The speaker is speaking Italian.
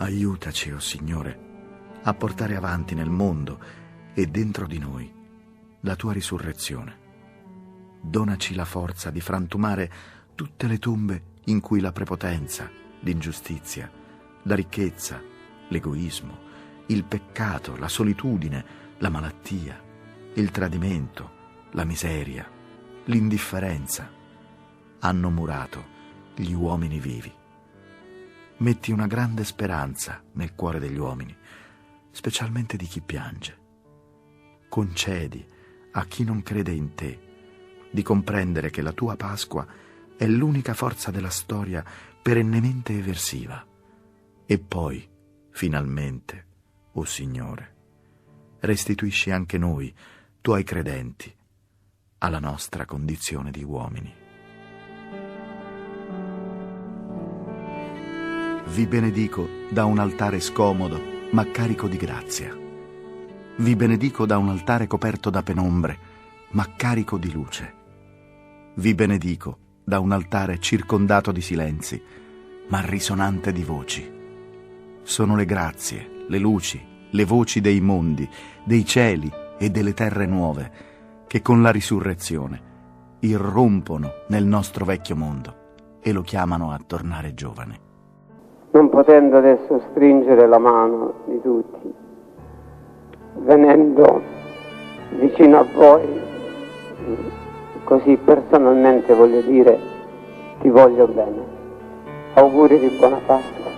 Aiutaci, o Signore, a portare avanti nel mondo e dentro di noi la tua risurrezione. Donaci la forza di frantumare tutte le tombe in cui la prepotenza, l'ingiustizia, la ricchezza, l'egoismo, il peccato, la solitudine, la malattia, il tradimento, la miseria, l'indifferenza hanno murato gli uomini vivi. Metti una grande speranza nel cuore degli uomini, specialmente di chi piange. Concedi a chi non crede in te di comprendere che la tua Pasqua è l'unica forza della storia perennemente eversiva. E poi, finalmente, o Signore, restituisci anche noi, tuoi credenti, alla nostra condizione di uomini. Vi benedico da un altare scomodo, ma carico di grazia. Vi benedico da un altare coperto da penombre, ma carico di luce. Vi benedico da un altare circondato di silenzi, ma risonante di voci. Sono le grazie, le luci, le voci dei mondi, dei cieli e delle terre nuove, che con la risurrezione irrompono nel nostro vecchio mondo e lo chiamano a tornare giovane. Non potendo adesso stringere la mano di tutti, venendo vicino a voi, così personalmente voglio dire, ti voglio bene. Auguri di buona Pasqua.